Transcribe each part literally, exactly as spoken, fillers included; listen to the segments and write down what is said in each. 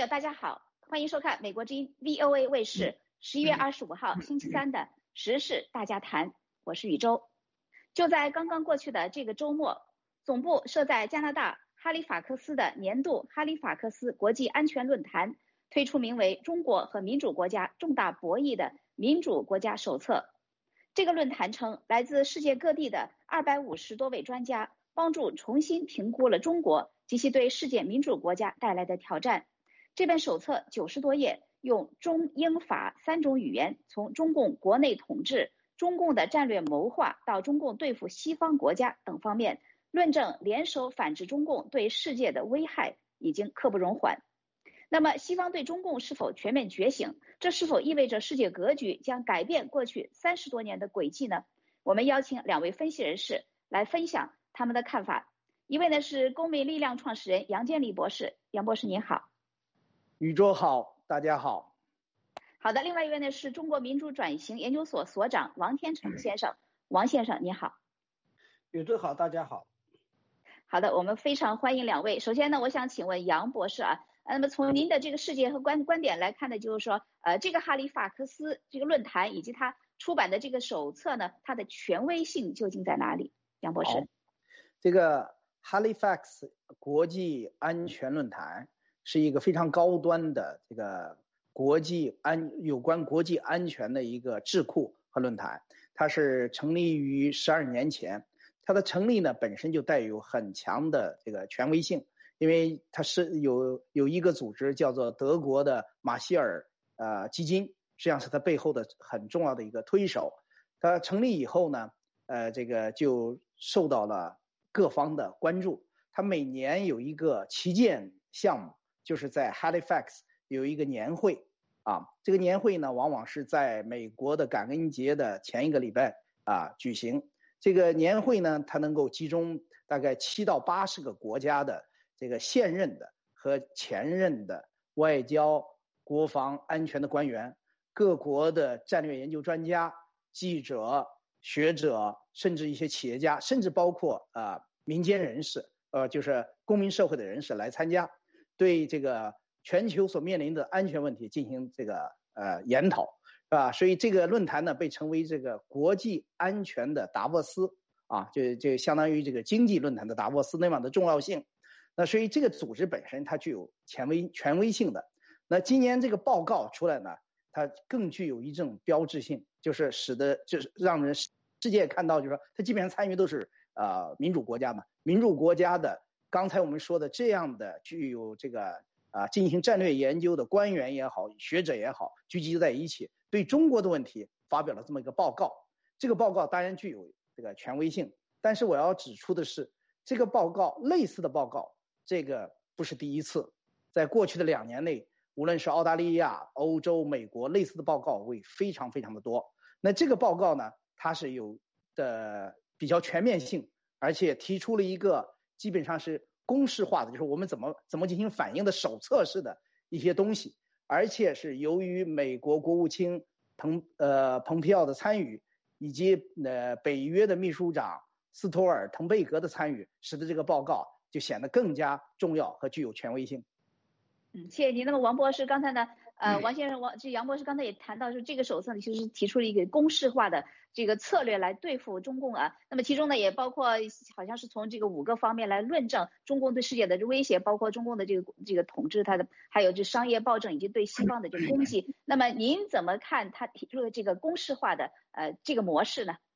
友大家好，欢迎收看美国之音 V O A 卫视十一月二十五号星期三的时事大家谈，我是宇宙。就在刚刚过去的这个周末，总部设在加拿大哈利法克斯的年度哈利法克斯国际安全论坛推出名为《中国和民主国家重大博弈的民主国家手册》。这个论坛称，来自世界各地的二百五十多位专家帮助重新评估了中国及其对世界民主国家带来的挑战。这本手册九十多页，用中英法三种语言，从中共国内统治、中共的战略谋划到中共对付西方国家等方面，论证联手反制中共对世界的危害已经刻不容缓。那么西方对中共是否全面觉醒？这是否意味着世界格局将改变过去三十多年的轨迹呢？我们邀请两位分析人士来分享他们的看法。一位呢是公民力量创始人杨建立博士，杨博士您好。 宇宙好，大家好。 好的，另外一位呢是中国民主转型研究所所长王天成先生，王先生你好。 宇宙好，大家好。 好的，我们非常欢迎两位。首先呢，我想请问杨博士啊，那么从您的这个世界和观观点来看呢，就是说，呃，这个哈利法克斯这个论坛以及他出版的这个手册呢，它的权威性究竟在哪里？杨博士。 这个 Halifax 国际安全论坛是一个非常高端的这个国际安有关国际安全的一个智库和论坛，它是成立于十二年前。它的成立呢本身就带有很强的这个权威性，因为它是有有一个组织叫做德国的马歇尔呃基金，实际上是它背后的很重要的一个推手。它成立以后呢，呃这个就受到了各方的关注。它每年有一个旗舰项目，就是在 Halifax 有一个年会啊，这个年会呢往往是在美国的感恩节的前一个礼拜啊举行。这个年会呢，它能够集中大概七到八十个国家的这个现任的和前任的外交、国防、安全的官员，各国的战略研究专家、记者、学者，甚至一些企业家，甚至包括啊、呃、民间人士，呃，就是公民社会的人士来参加，对这个全球所面临的安全问题进行这个呃研讨。啊，所以这个论坛呢被称为这个国际安全的达沃斯啊，就就相当于这个经济论坛的达沃斯那样的重要性。那所以这个组织本身它具有权威权威性的。那今年这个报告出来呢，它更具有一种标志性，就是使得就是让人世界看到，就是说它基本上参与都是呃民主国家嘛，民主国家的刚才我们说的这样的具有这个啊进行战略研究的官员也好，学者也好，聚集在一起。对中国的问题发表了这么一个报告，这个报告当然具有这个权威性，但是我要指出的是，这个报告类似的报告，这个不是第一次，在过去的两年内，无论是澳大利亚、欧洲、美国，类似的报告会非常非常的多。那这个报告呢，它是有的比较全面性，而且提出了一个基本上是公式化的，就是我们怎么怎么进行反应的手册式的一些东西。而且是由于美国国务卿彭呃蓬佩奥的参与，以及呃北约的秘书长斯托尔滕贝格的参与，使得这个报告就显得更加重要和具有权威性。 嗯，谢谢您。那么王博士刚才呢，呃，王先生，王这杨博士刚才也谈到，说这个手册呢，其实提出了一个公式化的这个策略来对付中共啊。那么其中呢，也包括好像是从这个五个方面来论证中共对世界的威胁，包括中共的这个这个统治，它的还有这商业暴政以及对西方的这个攻击。那么您怎么看他提出的这个公式化的呃这个模式呢？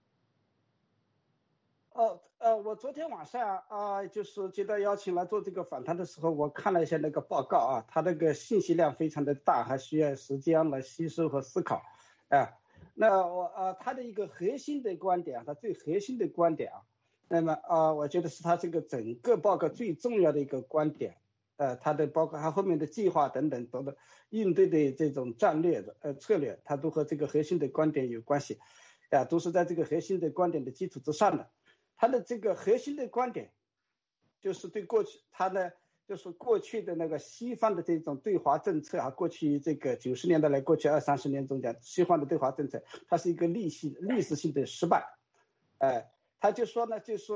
呃呃，我昨天晚上啊、呃，就是接到邀请来做这个访谈的时候，我看了一下那个报告啊，它那个信息量非常的大，还需要时间来吸收和思考。啊、呃，那我呃，它的一个核心的观点，它最核心的观点啊，那么啊、呃，我觉得是它这个整个报告最重要的一个观点。呃，它的包括它后面的计划等等等等应对的这种战略的呃策略，它都和这个核心的观点有关系，啊、呃，都是在这个核心的观点的基础之上的。他的这个核心的观点，就是对过去他呢，就是过去的那个西方的这种对华政策啊，过去这个九十年代来，过去二三十年中间，西方的对华政策，它是一个历史历史性的失败。哎、呃，他就说呢，就说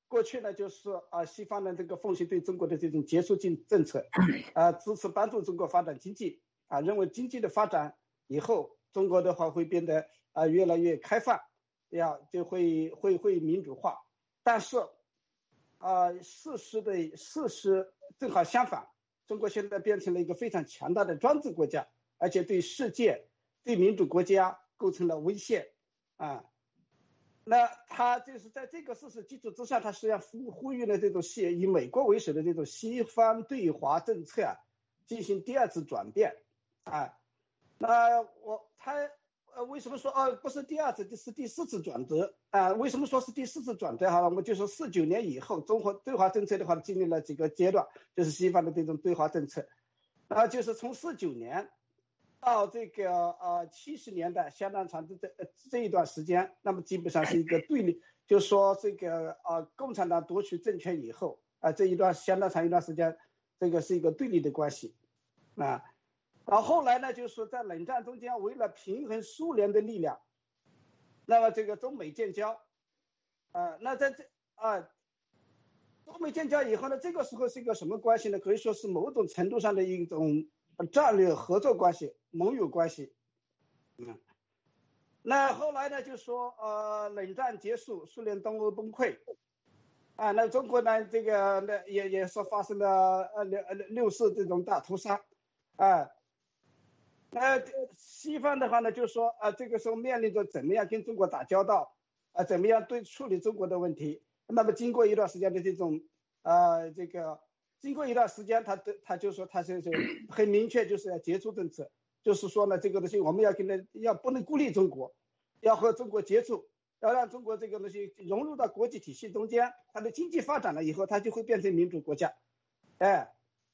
过去呢就是啊西方的这个奉行对中国的这种结束性政策，啊支持帮助中国发展经济，啊认为经济的发展以后中国的话会变得啊越来越开放，呀就会会会民主化，但是啊事实的事实正好相反，中国现在变成了一个非常强大的专制国家，而且对世界对民主国家构成了威胁啊。那他就是在这个事实基础之上，他实际上呼呼吁了这种西以美国为首的这种西方对华政策啊进行第二次转变啊。那我他呃为什么说哦不是第二次，这是第四次转折啊？为什么说是第四次转折？哈，我们就说四九年以后，中国对华政策的话经历了几个阶段，就是西方的这种对华政策，啊，就是从四九年。到这个呃七十年代相当长的这这一段时间，那么基本上是一个对立，就是说这个呃共产党夺取政权以后啊、呃、这一段相当长一段时间，这个是一个对立的关系啊。然后后来呢，就是说在冷战中间，为了平衡苏联的力量，那么这个中美建交，啊、呃、那在这啊、呃、中美建交以后呢，这个时候是一个什么关系呢？可以说是某种程度上的一种战略合作关系、盟友关系，嗯，那后来呢，就说呃，冷战结束，苏联东欧崩溃，啊，那中国呢，这个那也也是发生了呃六六四这种大屠杀，啊，那西方的话呢，就说啊，这个时候面临着怎么样跟中国打交道，啊，怎么样对处理中国的问题。那么经过一段时间的这种呃这个。经过一段时间，他的他就说他是很明确，就是要接触政策，就是说呢，这个东西我们要跟他要不能孤立中国，要和中国接触，要让中国这个东西融入到国际体系中间，它的经济发展了以后，它就会变成民主国家。哎，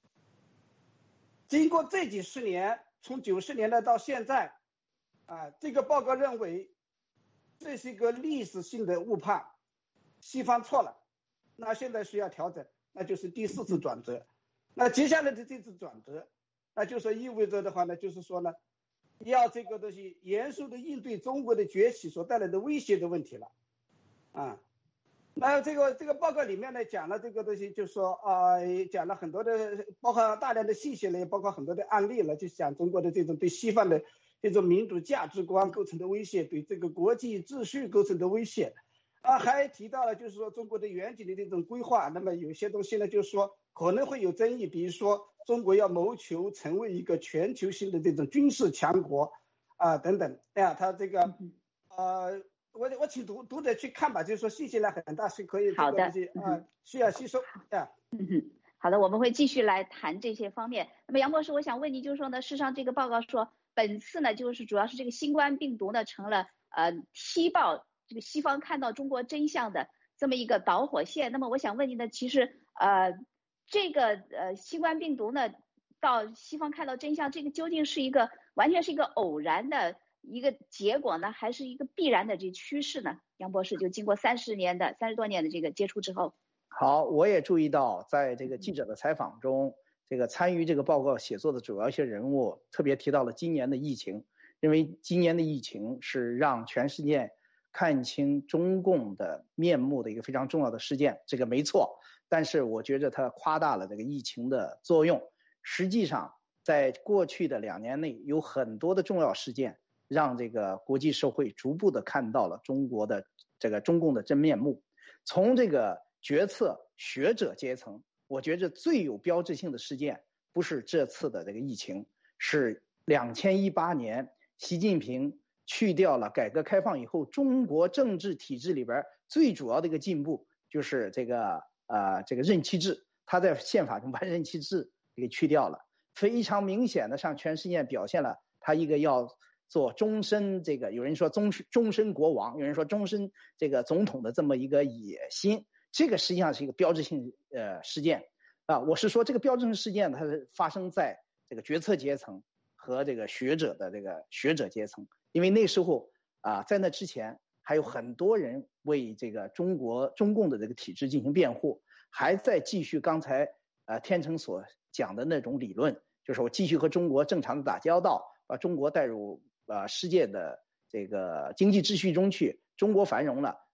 经过这几十年，从九十年代到现在，啊，这个报告认为这是一个历史性的误判，西方错了，那现在需要调整。那就是第四次转折，那接下来的这次转折，那就是意味着的话呢，就是说呢，要这个东西严肃的应对中国的崛起所带来的威胁的问题了，啊，那这个这个报告里面呢讲了这个东西，就是说啊、呃，讲了很多的，包括大量的细节了，也包括很多的案例了，就讲中国的这种对西方的这种民主价值观构成的威胁，对这个国际秩序构成的威胁。啊，还提到了就是说中国的远景的这种规划，那么有些东西呢，就是说可能会有争议，比如说中国要谋求成为一个全球性的这种军事强国啊等等。哎呀，他这个呃，我我请读读者去看吧，就是说信息量很大，是可以这个东西啊、呃、需要吸收啊。 嗯哼，好的，我们会继续来谈这些方面。那么杨博士，我想问你，就是说呢，事实上这个报告说，本次呢就是主要是这个新冠病毒呢成了呃踢爆这个西方看到中国真相的这么一个导火线。那么我想问您呢，其实呃这个呃新冠病毒呢到西方看到真相，这个究竟是一个完全是一个偶然的一个结果呢，还是一个必然的这趋势呢？杨博士就经过三十年的三十多年的这个接触之后。 好，我也注意到在这个记者的采访中，这个参与这个报告写作的主要一些人物特别提到了今年的疫情，因为今年的疫情是让全世界看清中共的面目的一个非常重要的事件，这个没错。但是我觉得他夸大了这个疫情的作用。实际上，在过去的两年内，有很多的重要事件，让这个国际社会逐步的看到了中国的这个中共的真面目。从这个决策学者阶层，我觉得最有标志性的事件，不是这次的这个疫情，是二零一八年习近平去掉了改革开放以后中国政治体制里边最主要的一个进步，就是这个呃这个任期制，他在宪法中把任期制给去掉了，非常明显的向全世界表现了他一个要做终身这个有人说终终身国王，有人说终身这个总统的这么一个野心。这个实际上是一个标志性呃事件啊，我是说这个标志性事件它是发生在这个决策阶层和这个学者的这个学者阶层，因为那时候啊，在那之前还有很多人为这个中国中共的这个体制进行辩护，还在继续刚才呃天成所讲的那种理论，就是我继续和中国正常的打交道，把中国带入呃世界的这个经济秩序中去，中国繁荣了，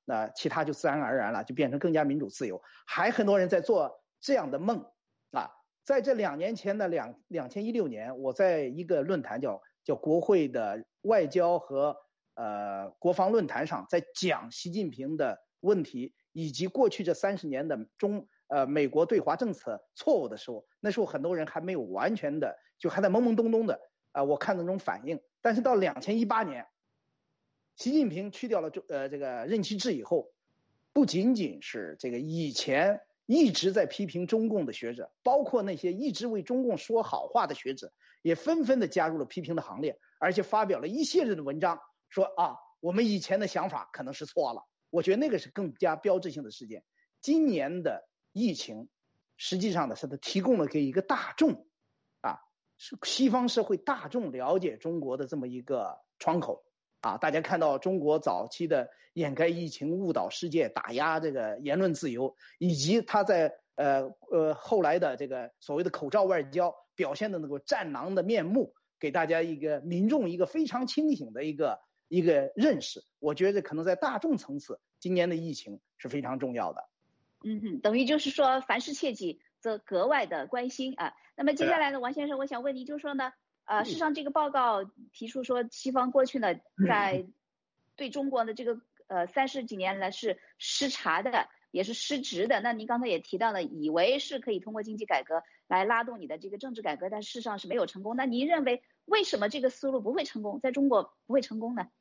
那其他就自然而然了，就变成更加民主自由。还很多人在做这样的梦啊。在这两年前的两两千一六年，我在一个论坛叫叫国会的外交和呃国防论坛上，在讲习近平的问题以及过去这三十年的中呃美国对华政策错误的时候，那时候很多人还没有完全的，就还在懵懵懂懂的啊、呃，我看那种反应。但是到两千一八年，习近平去掉了呃这个任期制以后，不仅仅是这个以前一直在批评中共的学者，包括那些一直为中共说好话的学者，也纷纷的加入了批评的行列，而且发表了一系列的文章，说啊，我们以前的想法可能是错了。我觉得那个是更加标志性的事件。今年的疫情，实际上呢，是它提供了给一个大众，啊，是西方社会大众了解中国的这么一个窗口。啊，大家看到中国早期的掩盖疫情、误导世界、打压这个言论自由，以及他在呃呃后来的这个所谓的口罩外交表现的那个战狼的面目，给大家一个民众一个非常清醒的一个一个认识。我觉得可能在大众层次，今年的疫情是非常重要的。 嗯哼，等于就是说，凡事切记，则格外的关心啊。那么接下来呢，王先生，我想问你，就是说呢。呃，事实上，这个报告提出说，西方过去呢，在对中国的这个呃三十几年来是失察的，也是失职的。那您刚才也提到了，以为是可以通过经济改革来拉动你的这个政治改革，但事实上是没有成功。那您认为为什么这个思路不会成功，在中国不会成功呢？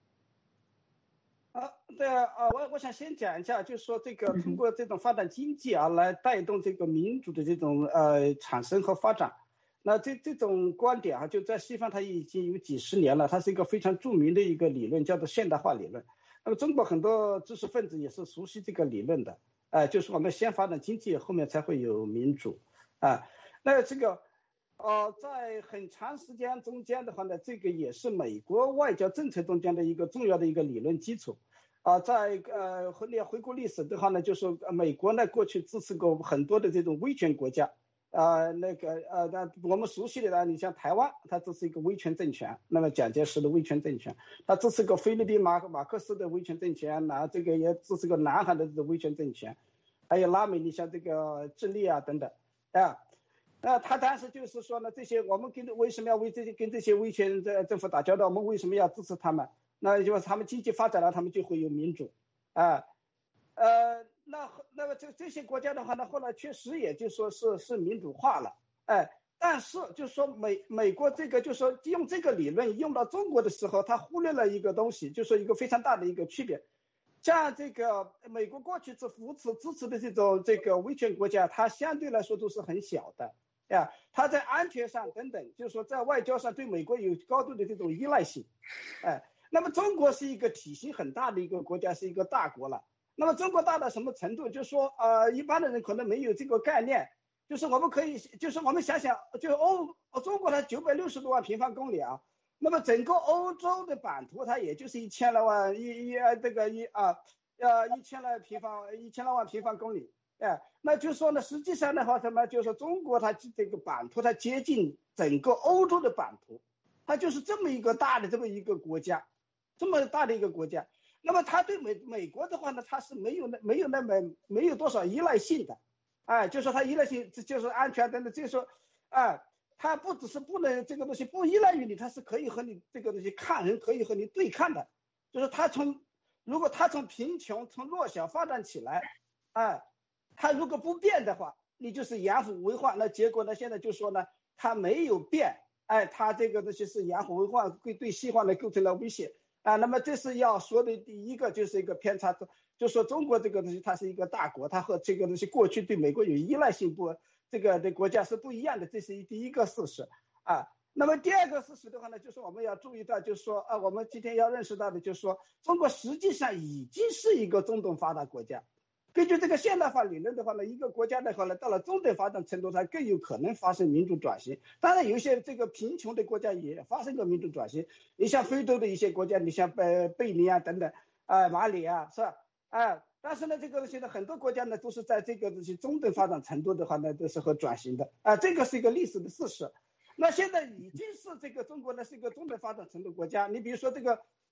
啊，对啊，我我想先讲一下，就是说这个通过这种发展经济啊，来带动这个民主的这种呃产生和发展。那这这种观点啊，就在西方它已经有几十年了，它是一个非常著名的一个理论，叫做现代化理论。那么中国很多知识分子也是熟悉这个理论的，呃，就是我们先发展经济，后面才会有民主啊。那这个呃，在很长时间中间的话呢，这个也是美国外交政策中间的一个重要的一个理论基础啊。在呃回回顾历史的话呢，就是美国呢过去支持过很多的这种威权国家。呃，那个呃，那我们熟悉的呢，你像台湾，它这是一个威权政权，那么蒋介石的威权政权，它支持个菲律宾马马克思的威权政权，那这个也支持个南韩的这个威权政权，还有拉美，你像这个智利啊等等，啊，那他当时就是说呢，这些我们跟为什么要为这些跟这些威权政政府打交道？我们为什么要支持他们？那就是他们经济发展了，他们就会有民主，啊，呃。那那么这这些国家的话呢，后来确实也就说是是民主化了，哎，但是就是说美美国这个就是说用这个理论用到中国的时候，他忽略了一个东西，就是说一个非常大的一个区别。像这个美国过去是扶持支持的这种这个威权国家，它相对来说都是很小的，呀，它在安全上等等，就是说在外交上对美国有高度的这种依赖性，哎，那么中国是一个体型很大的一个国家，是一个大国了。那么中国大到什么程度？就是说，呃，一般的人可能没有这个概念。就是我们可以，就是我们想想，就欧中国它九百六十多万平方公里啊，那么整个欧洲的版图它也就是一千来万一一这个一啊呃一千来平方一千来万平方公里，哎，那就说呢，实际上的话什么？就是说中国它这个版图它接近整个欧洲的版图，它就是这么一个大的这么一个国家，这么大的一个国家。那么他对美美国的话呢，他是没有那没有那么没有多少依赖性的，哎，就说他依赖性就是安全等等，就是说，哎，他不只是不能这个东西不依赖于你，他是可以和你这个东西抗衡，可以和你对抗的。就是他从如果他从贫穷从弱小发展起来，哎，他如果不变的话，你就是养虎为患。那结果呢，现在就说呢，他没有变，哎，他这个东西是养虎为患，对对西方呢构成了威胁。啊，那么这是要说的第一个，就是一个偏差，就说中国这个东西它是一个大国，它和这个东西过去对美国有依赖性不这个的国家是不一样的，这是第一个事实啊。那么第二个事实的话呢，就是我们要注意到，就是说啊，我们今天要认识到的，就是说中国实际上已经是一个中等发达国家。根据这个现代化理论的话呢，一个国家的话呢，到了中等发展程度，它更有可能发生民主转型。当然，有一些这个贫穷的国家也发生过民主转型。你像非洲的一些国家，你像贝贝尼啊等等，啊、呃、马里啊，是吧？啊、呃，但是呢，这个现在很多国家呢都是在这个这些中等发展程度的话呢，都是和转型的啊、呃，这个是一个历史的事实。那现在已经是这个中国呢是一个中等发展程度国家。你比如说这个。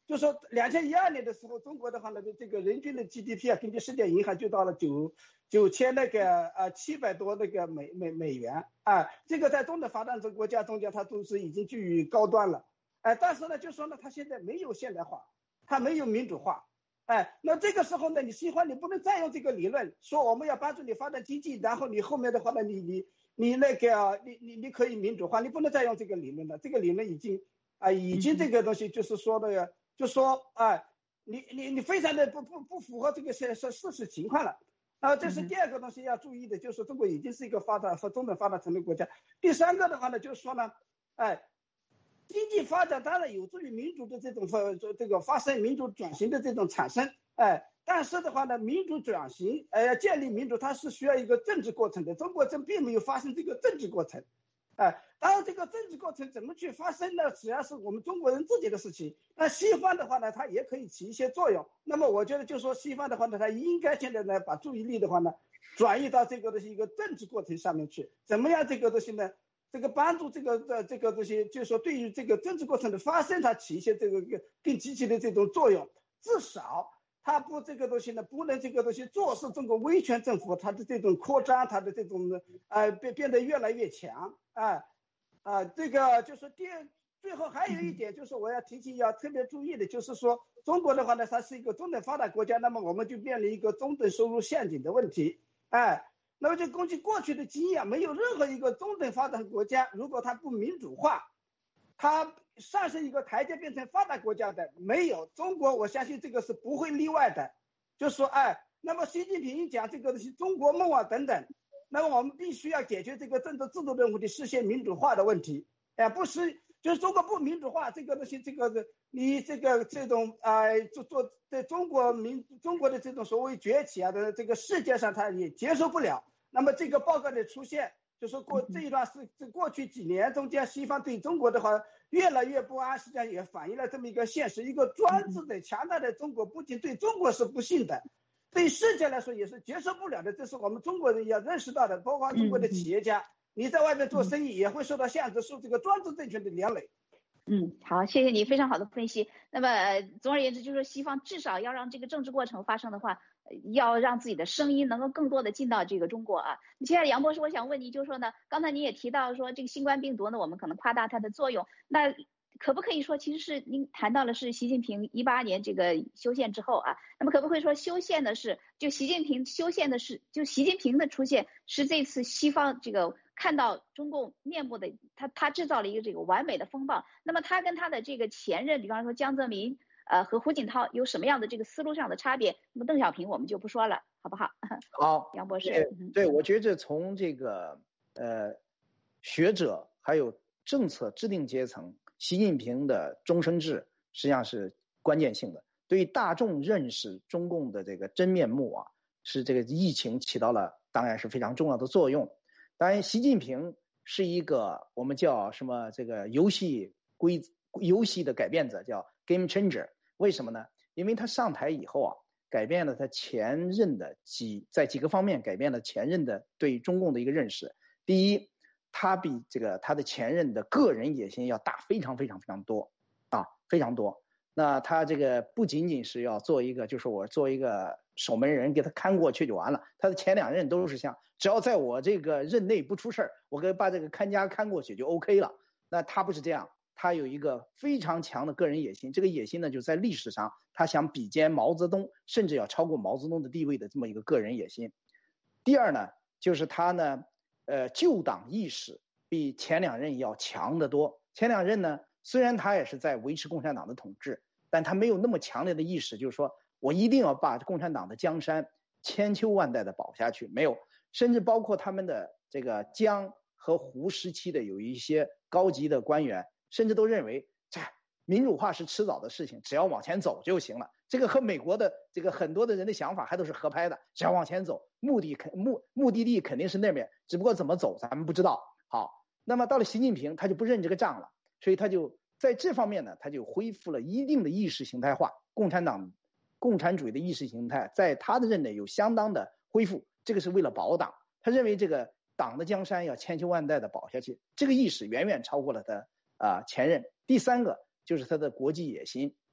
就说两千一二年的时候，中国的话呢，这个人均的 G D P 啊，根据世界银行就到了九九千那个呃七百多那个美美美元啊，这个在中等发展中国家中间，它都是已经居于高端了。哎，但是呢，就说呢，它现在没有现代化，它没有民主化。哎，那这个时候呢，你西方你不能再用这个理论说我们要帮助你发展经济，然后你后面的话呢，你你你那个你你你可以民主化，你不能再用这个理论了。这个理论已经啊，已经这个东西就是说的，就说啊，你你你非常的不不不符合这个事事事实情况了。啊，这是第二个东西要注意的，就是中国已经是一个发展和中等发展程度国家。第三个的话呢，就是说呢，哎。经济发展当然有助于民主的这种发这个发生民主转型的这种产生，哎，但是的话呢，民主转型，哎，要建立民主，它是需要一个政治过程的。中国这并没有发生这个政治过程，哎，当然这个政治过程怎么去发生呢？主要是我们中国人自己的事情。那西方的话呢，它也可以起一些作用。那么我觉得，就说西方的话呢，它应该现在呢，把注意力的话呢，转移到这个的一个政治过程上面去。怎么样这个东西呢？这个帮助这个的这个东西，就是说对于这个政治过程的发生，它起一些这个更积极的这种作用。至少它不这个东西呢，不能这个东西坐视中国威权政府它的这种扩张，它的这种呃变变得越来越强啊啊，这个就是第二。最后还有一点就是我要提醒要特别注意的，就是说中国的话呢，它是一个中等发展国家，那么我们就面临一个中等收入陷阱的问题，哎。那么就根据过去的经验，没有任何一个中等发展国家，如果它不民主化，它上升一个台阶变成发达国家的没有。中国我相信这个是不会例外的。就是说，哎，那么习近平讲这个是中国梦啊等等，那么我们必须要解决这个政治制度的问题，实现民主化的问题。哎，不是，就是中国不民主化，这个东西，这个你这个这种呃，做做在中国民中国的这种所谓崛起啊的这个世界上，它也接受不了。那么这个报告的出现，就是过这一段是这过去几年中间，西方对中国的话越来越不安，实际上也反映了这么一个现实：一个专制的强大的中国，不仅对中国是不幸的，对世界来说也是接受不了的。这是我们中国人要认识到的，包括中国的企业家，你在外面做生意也会受到限制，受这个专制政权的连累。 嗯，好，谢谢你非常好的分析。那么、呃、总而言之，就是西方至少要让这个政治过程发生的话，要让自己的声音能够更多的进到这个中国啊。接下来杨博士，我想问你，就是说呢，刚才你也提到说这个新冠病毒呢，我们可能夸大它的作用，那可不可以说其实是您谈到了是习近平一八年这个修宪之后啊，那么可不可以说修宪的是就习近平修宪的是就习近平的出现是这次西方这个看到中共面部的他他制造了一个这个完美的风暴，那么他跟他的这个前任比方说江泽民呃和胡锦涛有什么样的这个思路上的差别？那么邓小平我们就不说了，好不好？ 好， 杨博士。 对，对我觉着从这个呃学者还有政策制定阶层，习近平的终身制实际上是关键性的，对于大众认识中共的这个真面目啊，是这个疫情起到了当然是非常重要的作用。当然，习近平是一个我们叫什么这个游戏规游戏的改变者，叫 game changer。为什么呢？因为他上台以后啊，改变了他前任的几在几个方面改变了前任的对中共的一个认识。第一，他比这个他的前任的个人野心要大非常非常非常多啊，非常多。那他这个不仅仅是要做一个，就是我做一个守门人给他看过去就完了。他的前两任都是像，只要在我这个任内不出事儿，我给把这个看家看过去就 OK 了。那他不是这样，他有一个非常强的个人野心。这个野心呢，就在历史上他想比肩毛泽东，甚至要超过毛泽东的地位的这么一个个人野心。第二呢，就是他呢，呃，救党意识比前两任要强得多。前两任呢，虽然他也是在维持共产党的统治，但他没有那么强烈的意识，就是说我一定要把共产党的江山千秋万代的保下去，没有。甚至包括他们的这个江和湖时期的有一些高级的官员，甚至都认为这民主化是迟早的事情，只要往前走就行了。这个和美国的这个很多的人的想法还都是合拍的，只要往前走，目的肯目目的地肯定是那边，只不过怎么走咱们不知道。好，那么到了习近平，他就不认这个账了，所以他就在这方面呢，他就恢复了一定的意识形态化，共产党共产主义的意识形态在他的任内有相当的恢复，这个是为了保党。他认为这个党的江山要千秋万代的保下去，这个意识远远超过了他啊、呃、前任。第三个就是他的国际野心，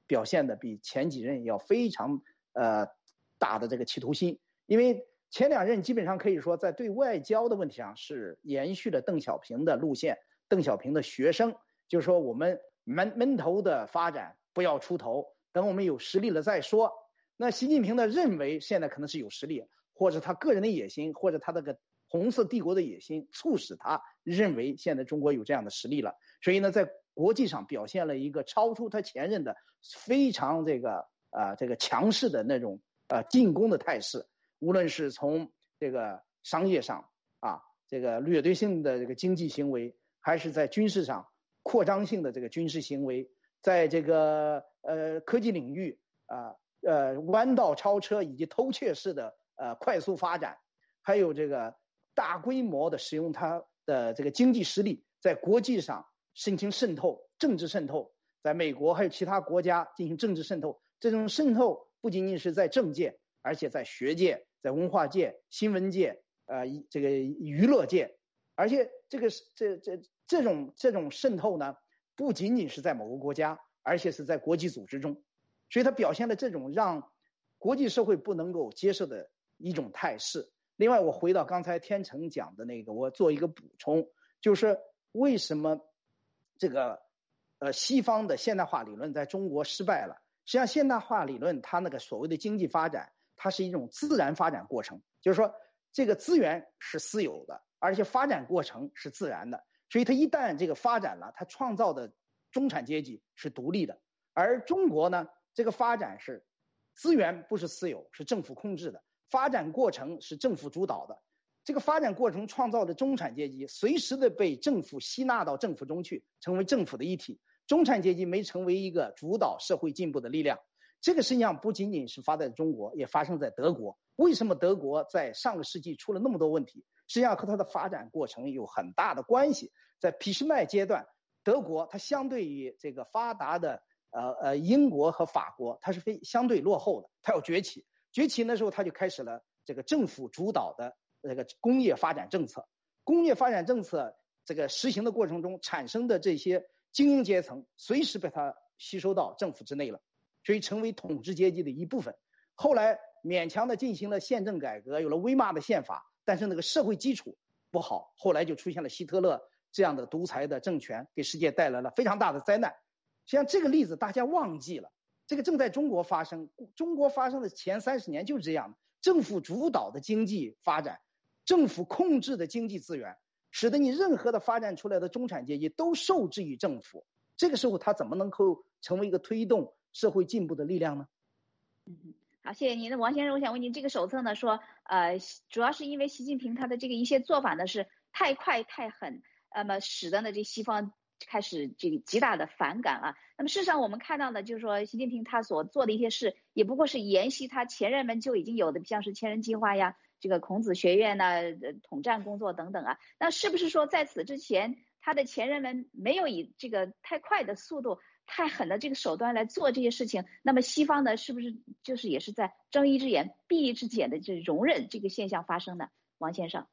表现的比前几任要非常呃大的这个企图心，因为前两任基本上可以说在对外交的问题上是延续了邓小平的路线，邓小平的学生就是说我们闷闷头的发展，不要出头，等我们有实力了再说。那习近平呢认为现在可能是有实力，或者他个人的野心，或者他这个红色帝国的野心促使他认为现在中国有这样的实力了，所以呢在国际上表现了一个超出他前任的非常这个呃这个强势的那种呃进攻的态势，无论是从这个商业上啊这个掠夺性的这个经济行为，还是在军事上扩张性的这个军事行为，在这个呃科技领域啊 呃, 呃弯道超车以及偷窃式的呃快速发展，还有这个大规模的使用它的这个经济实力在国际上进行渗透，政治渗透，在美国还有其他国家进行政治渗透。这种渗透不仅仅是在政界，而且在学界、在文化界、新闻界、呃这个娱乐界，而且这个这这这种这种渗透呢，不仅仅是在某个国家，而且是在国际组织中，所以它表现了这种让国际社会不能够接受的一种态势。另外，我回到刚才天成讲的那个，我做一个补充，就是为什么这个呃西方的现代化理论在中国失败了？实际上，现代化理论它那个所谓的经济发展，它是一种自然发展过程，就是说这个资源是私有的，而且发展过程是自然的，所以它一旦这个发展了，它创造的中产阶级是独立的。而中国呢，这个发展是资源不是私有，是政府控制的，发展过程是政府主导的。这个发展过程创造的中产阶级随时的被政府吸纳到政府中去，成为政府的一体。中产阶级没成为一个主导社会进步的力量。这个实际上不仅仅是发生在中国，也发生在德国。为什么德国在上个世纪出了那么多问题？实际上和它的发展过程有很大的关系。在俾斯麦阶段，德国它相对于这个发达的呃呃英国和法国，它是非相对落后的，它要崛起。崛起那时候，它就开始了这个政府主导的这个工业发展政策。工业发展政策这个实行的过程中产生的这些精英阶层，随时被它吸收到政府之内了，所以成为统治阶级的一部分。后来勉强的进行了宪政改革，有了威玛的宪法，但是那个社会基础不好，后来就出现了希特勒这样的独裁的政权，给世界带来了非常大的灾难。实际上这个例子大家忘记了，这个正在中国发生。中国发生的前三十年就是这样，政府主导的经济发展，政府控制的经济资源，使得你任何的发展出来的中产阶级都受制于政府。这个时候他怎么能够成为一个推动社会进步的力量呢？ 嗯，好，谢谢您的王先生。我想问您，这个手册呢说，呃，主要是因为习近平他的这个一些做法呢是太快太狠，那么使得呢这西方开始这个极大的反感啊。那么事实上我们看到呢，就是说习近平他所做的一些事，也不过是沿袭他前人们就已经有的，像是千人计划呀，这个孔子学院呐、呃，统战工作等等啊。那是不是说在此之前，他的前人们没有以这个太快的速度、太狠的这个手段来做这些事情？那么西方呢，是不是就是也是在睁一只眼闭一只眼的这容忍这个现象发生呢？王先生。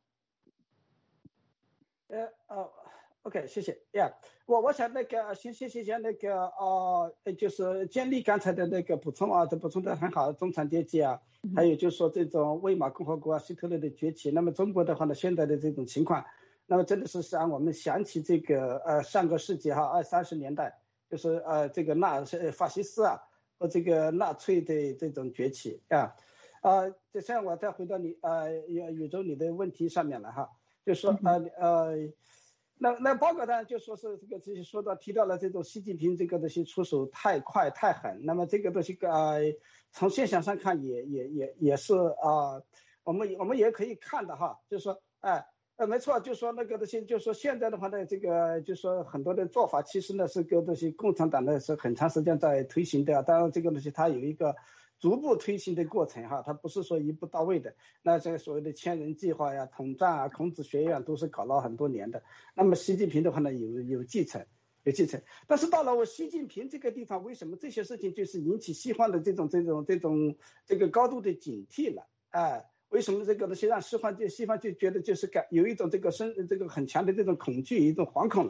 呃呃 ，OK， 谢谢呀。Yeah, 我我想那个先谢谢下那个呃，就是建立刚才的那个补充啊，这补充的很好，中产阶级啊，还有就是说这种魏玛共和国啊、希特勒的崛起。那么中国的话呢，现在的这种情况。那么真的是让我们想起这个呃上个世纪哈二三十年代，就是呃这个纳是法西斯啊和这个纳粹的这种崛起啊，呃，这像我再回到你呃宇宙你的问题上面了哈，就说呃呃，那那报告上就说是这个这些说到提到了这种习近平这个东西出手太快太狠，那么这个东西呃从现象上看也也也也是啊、呃，我们我们也可以看的哈，就是说哎。呃，没错，就说那个东西，就说现在的话呢，这个就说很多的做法，其实呢是个东西，共产党呢是很长时间在推行的。当然，这个东西它有一个逐步推行的过程哈，它不是说一步到位的。那这个所谓的千人计划呀、统战啊、孔子学院都是搞了很多年的。那么习近平的话呢，有有继承，有继承。但是到了我习近平这个地方，为什么这些事情就是引起西方的这种这种这种这个高度的警惕了？哎。为什么这个东西让西方就西方就觉得就是感有一种这个深这个很强的这种恐惧，一种惶恐了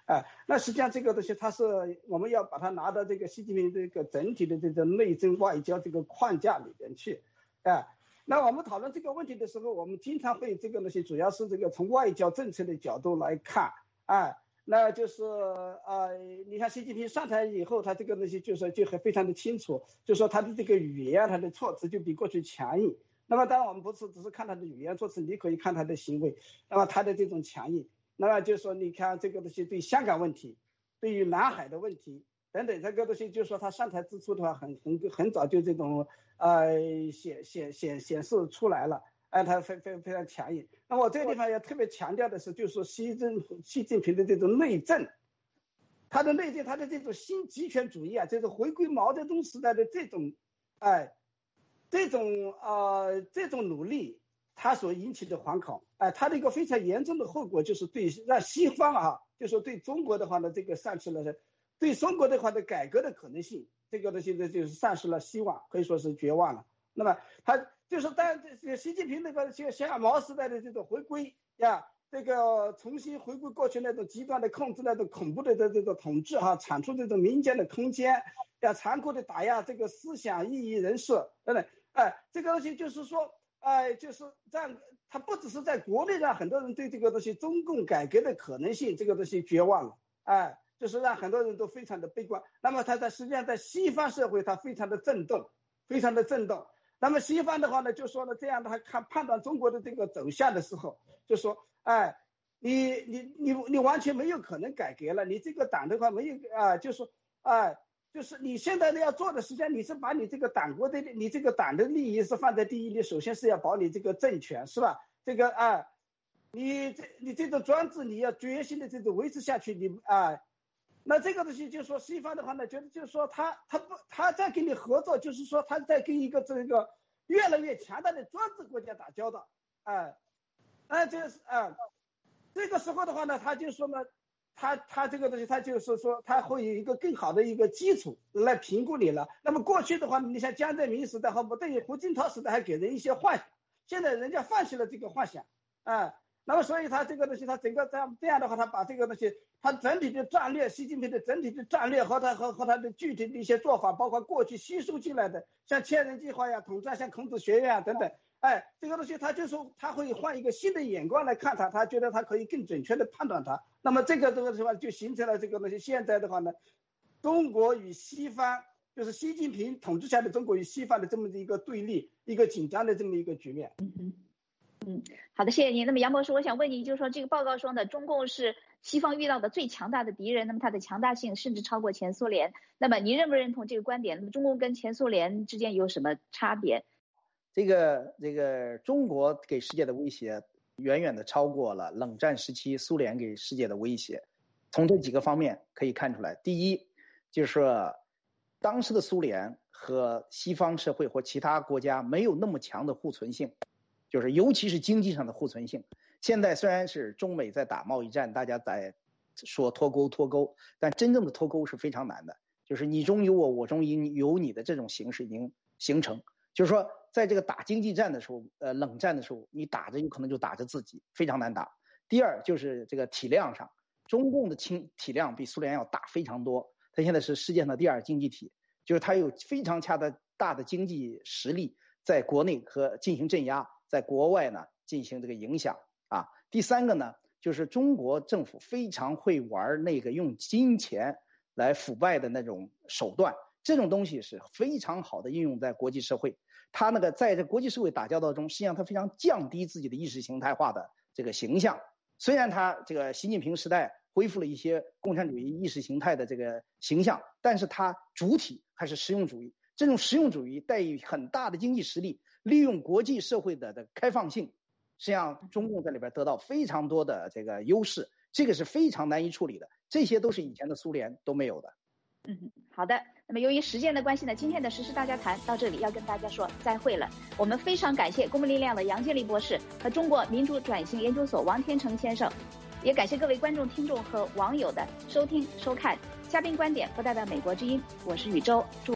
哎，那实际上这个东西它是我们要把它拿到这个习近平这个整体的这个内政外交这个框架里边去，哎，那我们讨论这个问题的时候，我们经常会这个东西主要是这个从外交政策的角度来看，哎，那就是呃，你看习近平上台以后，他这个东西就是就很非常的清楚，就说他的这个语言、他的措辞就比过去强硬。那么当然我们不是只是看他的语言措辞，你可以看他的行为，那么他的这种强硬。那么就是说，你看这个东西对香港问题，对于南海的问题等等，这个东西就是说他上台之初的话很，很很很早就这种呃显显显显示出来了，哎、呃，他非非非常强硬。那我这个地方要特别强调的是，就是说习近习近平的这种内政，他的内政，他的这种新极权主义啊，这种回归毛泽东时代的这种，哎、呃，这种呃这种努力。他所引起的反恐，哎、呃，他的一个非常严重的后果就是对让西方啊，就说对中国的话呢，这个丧失了对中国的话的改革的可能性，这个呢现在就是丧失了希望，可以说是绝望了。那么他就是当这个习近平那个像像毛时代的这种回归呀，这个重新回归过去那种极端的控制、那种恐怖的这这种统治哈、啊，铲除这种民间的空间，要残酷的打压这个思想异议人士等等，哎，这个东西就是说。哎，就是让他不只是在国内让很多人对这个东西中共改革的可能性这个东西绝望了，哎，就是让很多人都非常的悲观。那么他在实际上在西方社会他非常的震动，非常的震动。那么西方的话呢，就说呢这样的话看判断中国的这个走向的时候，就说，哎，你你你你完全没有可能改革了，你这个党的话没有啊，就说，哎。就是你现在要做的，实际上你是把你这个党国的，你这个党的利益是放在第一，你首先是要保你这个政权，是吧？这个啊，你这你这种专制你要决心的这种维持下去，你啊，那这个东西就是说西方的话呢，觉得就是说他他不他在跟你合作，就是说他在跟一个这个越来越强大的专制国家打交道，啊，啊就是啊，这个时候的话呢，他就说呢。他他这个东西，他就是说，他会有一个更好的一个基础来评估你了。那么过去的话，你像江泽民时代和对于胡锦涛时代还给人一些幻想，现在人家放弃了这个幻想，啊，那么所以他这个东西，他整个这样这样的话，他把这个东西，他整体的战略，习近平的整体的战略和他和和他的具体的一些做法，包括过去吸收进来的，像千人计划呀、统战、像孔子学院啊等等。哎，这个东西他就说他会换一个新的眼光来看他，他觉得他可以更准确的判断他。那么这个这个的话就形成了这个东西。现在的话呢，中国与西方就是习近平统治下的中国与西方的这么一个对立，一个紧张的这么一个局面。 嗯嗯，好的，谢谢您。那么杨博士，我想问您，就是说这个报告说呢，中共是西方遇到的最强大的敌人，那么它的强大性甚至超过前苏联。那么您认不认同这个观点？那么中共跟前苏联之间有什么差别？ 这个这个中国给世界的威胁远远的超过了冷战时期苏联给世界的威胁。从这几个方面可以看出来，第一就是说当时的苏联和西方社会或其他国家没有那么强的互存性，就是尤其是经济上的互存性。现在虽然是中美在打贸易战，大家在说脱钩脱钩，但真正的脱钩是非常难的，就是你中有我，我中有你的这种形式已经形成。就是说在这个打经济战的时候，呃，冷战的时候，你打着有可能就打着自己，非常难打。第二就是这个体量上，中共的体体量比苏联要大非常多，它现在是世界上的第二经济体，就是它有非常强的大的经济实力，在国内和进行镇压，在国外呢进行这个影响啊。第三个呢，就是中国政府非常会玩那个用金钱来腐败的那种手段，这种东西是非常好的应用在国际社会。他那个在这国际社会打交道中，实际上他非常降低自己的意识形态化的这个形象。虽然他这个习近平时代恢复了一些共产主义意识形态的这个形象，但是他主体还是实用主义。这种实用主义带有很大的经济实力，利用国际社会的的开放性，实际上中共在里边得到非常多的这个优势，这个是非常难以处理的，这些都是以前的苏联都没有的。 嗯，好的。那么由于时间的关系呢，今天的时事大家谈到这里要跟大家说再会了。我们非常感谢公民力量的杨建立博士和中国民主转型研究所王天成先生，也感谢各位观众、听众和网友的收听收看。嘉宾观点不代表美国之音，我是宇宙。祝